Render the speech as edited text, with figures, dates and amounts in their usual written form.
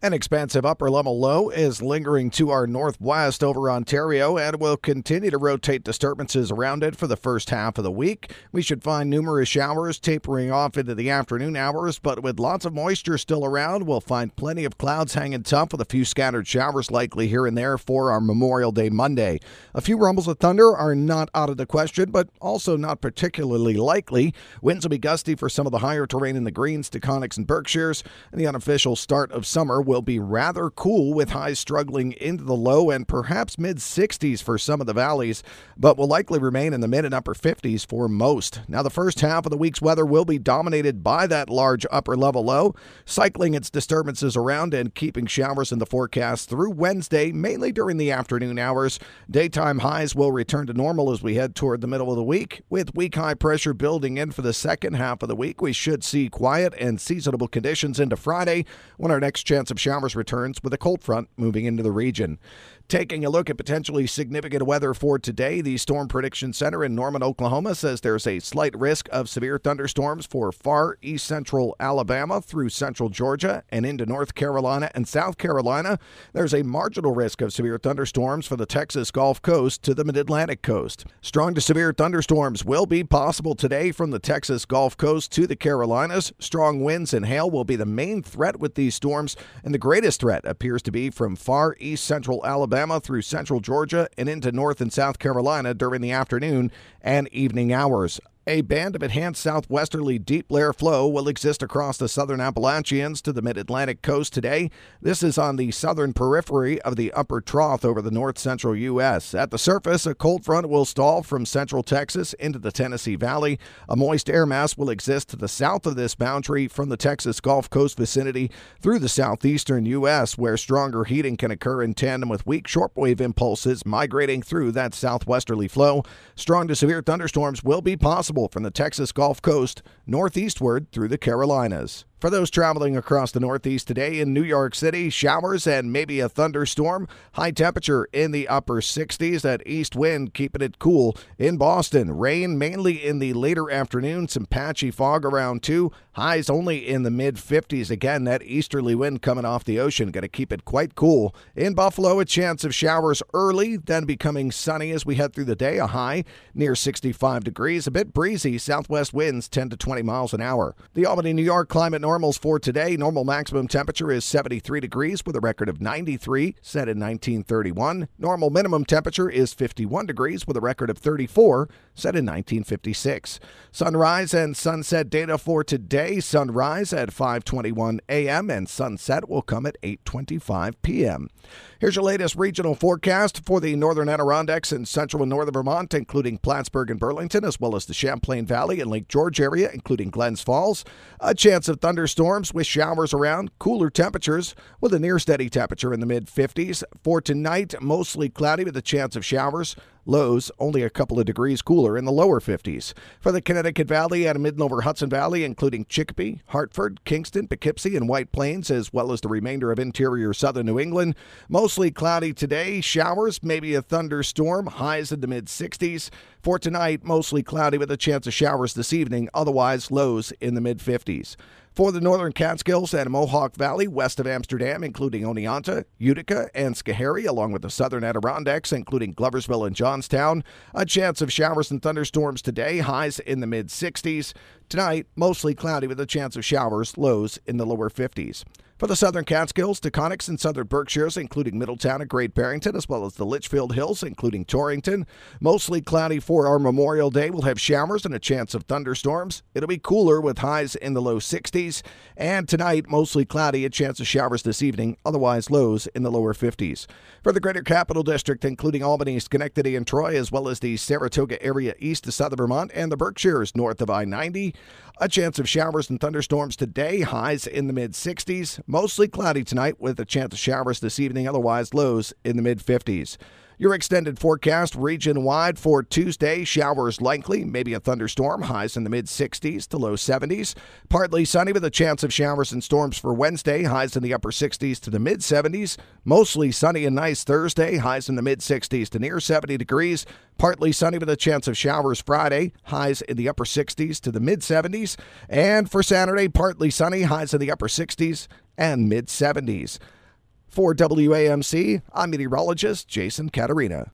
An expansive upper-level low is lingering to our northwest over Ontario and will continue to rotate disturbances around it for the first half of the week. We should find numerous showers tapering off into the afternoon hours, but with lots of moisture still around, we'll find plenty of clouds hanging tough with a few scattered showers likely here and there for our Memorial Day Monday. A few rumbles of thunder are not out of the question, but also not particularly likely. Winds will be gusty for some of the higher terrain in the Greens, Taconics, and Berkshires, and the unofficial start of summer will be rather cool with highs struggling into the low and perhaps mid-60s for some of the valleys, but will likely remain in the mid and upper 50s for most. Now, the first half of the week's weather will be dominated by that large upper-level low, cycling its disturbances around and keeping showers in the forecast through Wednesday, mainly during the afternoon hours. Daytime highs will return to normal as we head toward the middle of the week. With weak high pressure building in for the second half of the week, we should see quiet and seasonable conditions into Friday when our next chance of showers returns with a cold front moving into the region. Taking a look at potentially significant weather for today, the Storm Prediction Center in Norman, Oklahoma says there's a slight risk of severe thunderstorms for far east central Alabama through central Georgia and into North Carolina and South Carolina. There's a marginal risk of severe thunderstorms for the Texas Gulf Coast to the Mid-Atlantic coast. Strong to severe thunderstorms will be possible today from the Texas Gulf Coast to the Carolinas. Strong winds and hail will be the main threat with these storms, and the greatest threat appears to be from far east central Alabama through central Georgia and into North and South Carolina during the afternoon and evening hours. A band of enhanced southwesterly deep layer flow will exist across the southern Appalachians to the mid-Atlantic coast today. This is on the southern periphery of the upper trough over the north-central U.S. At the surface, a cold front will stall from central Texas into the Tennessee Valley. A moist air mass will exist to the south of this boundary from the Texas Gulf Coast vicinity through the southeastern U.S., where stronger heating can occur in tandem with weak shortwave impulses migrating through that southwesterly flow. Strong to severe thunderstorms will be possible from the Texas Gulf Coast northeastward through the Carolinas. For those traveling across the Northeast today, in New York City, showers and maybe a thunderstorm. High temperature in the upper 60s. That east wind keeping it cool. In Boston, rain mainly in the later afternoon. Some patchy fog around too. Highs only in the mid-50s. Again, that easterly wind coming off the ocean going to keep it quite cool. In Buffalo, a chance of showers early, then becoming sunny as we head through the day. A high near 65 degrees. A bit breezy. Southwest winds 10 to 20 miles an hour. The Albany, New York climate normals for today. Normal maximum temperature is 73 degrees with a record of 93, set in 1931. Normal minimum temperature is 51 degrees with a record of 34, set in 1956. Sunrise and sunset data for today. Sunrise at 5:21 a.m. and sunset will come at 8:25 p.m. Here's your latest regional forecast for the northern Adirondacks and central and northern Vermont, including Plattsburgh and Burlington, as well as the Champlain Valley and Lake George area, including Glens Falls. A chance of thunderstorms with showers around, cooler temperatures with a near steady temperature in the mid-50s. For tonight, mostly cloudy with a chance of showers. Lows only a couple of degrees cooler in the lower 50s. For the Connecticut Valley and mid and over Hudson Valley, including Chicopee, Hartford, Kingston, Poughkeepsie, and White Plains, as well as the remainder of interior southern New England. Mostly cloudy today. Showers, maybe a thunderstorm. Highs in the mid-60s. For tonight, mostly cloudy with a chance of showers this evening. Otherwise, lows in the mid-50s. For the northern Catskills and Mohawk Valley west of Amsterdam, including Oneonta, Utica, and Schoharie, along with the southern Adirondacks, including Gloversville and Johnstown, a chance of showers and thunderstorms today, highs in the mid-60s. Tonight, mostly cloudy with a chance of showers, lows in the lower 50s. For the southern Catskills, Taconics, and southern Berkshires, including Middletown and Great Barrington, as well as the Litchfield Hills, including Torrington. Mostly cloudy for our Memorial Day. We'll have showers and a chance of thunderstorms. It'll be cooler with highs in the low 60s. And tonight, mostly cloudy, a chance of showers this evening, otherwise lows in the lower 50s. For the Greater Capital District, including Albany, Schenectady, and Troy, as well as the Saratoga area east of southern Vermont and the Berkshires north of I-90, a chance of showers and thunderstorms today, highs in the mid-60s. Mostly cloudy tonight with a chance of showers this evening, otherwise lows in the mid-50s. Your extended forecast region-wide for Tuesday, showers likely, maybe a thunderstorm, highs in the mid-60s to low 70s. Partly sunny with a chance of showers and storms for Wednesday, highs in the upper 60s to the mid-70s. Mostly sunny and nice Thursday, highs in the mid-60s to near 70 degrees. Partly sunny with a chance of showers Friday, highs in the upper 60s to the mid-70s. And for Saturday, partly sunny, highs in the upper 60s and mid-70s. For WAMC, I'm meteorologist Jason Caterina.